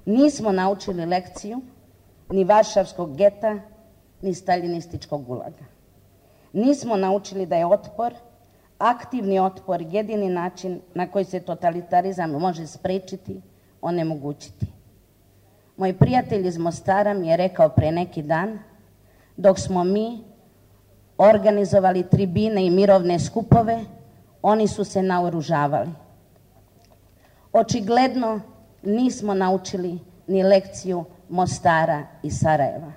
Nismo naučili lekciju ni Varšavskog geta, ni staljinističkog gulaga. Nismo naučili da je otpor, aktivni otpor, jedini način na koji se totalitarizam može spriječiti, onemogućiti. Moj prijatelj iz Mostara mi je rekao pre neki dan, dok smo mi organizovali tribine i mirovne skupove, oni su se naoružavali. Očigledno nismo naučili ni lekciju Mostara i Sarajeva.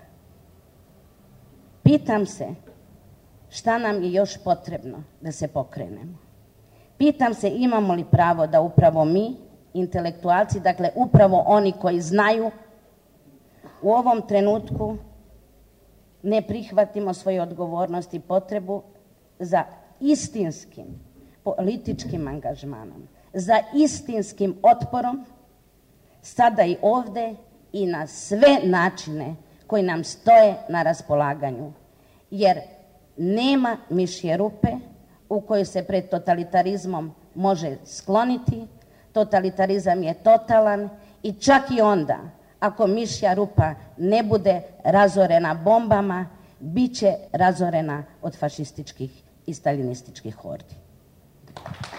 Pitam se šta nam je još potrebno da se pokrenemo. Pitam se imamo li pravo da upravo mi, intelektualci, dakle upravo oni koji znaju, u ovom trenutku ne prihvatimo svoju odgovornost i potrebu za istinskim političkim angažmanom, za istinskim otporom, sada i ovdje i na sve načine koji nam stoje na raspolaganju. Jer nema mišje rupe u kojoj se pred totalitarizmom može skloniti. Totalitarizam je totalan i čak i onda, ako mišja rupa ne bude razorena bombama, bit će razorena od fašističkih i staljinističkih hordi.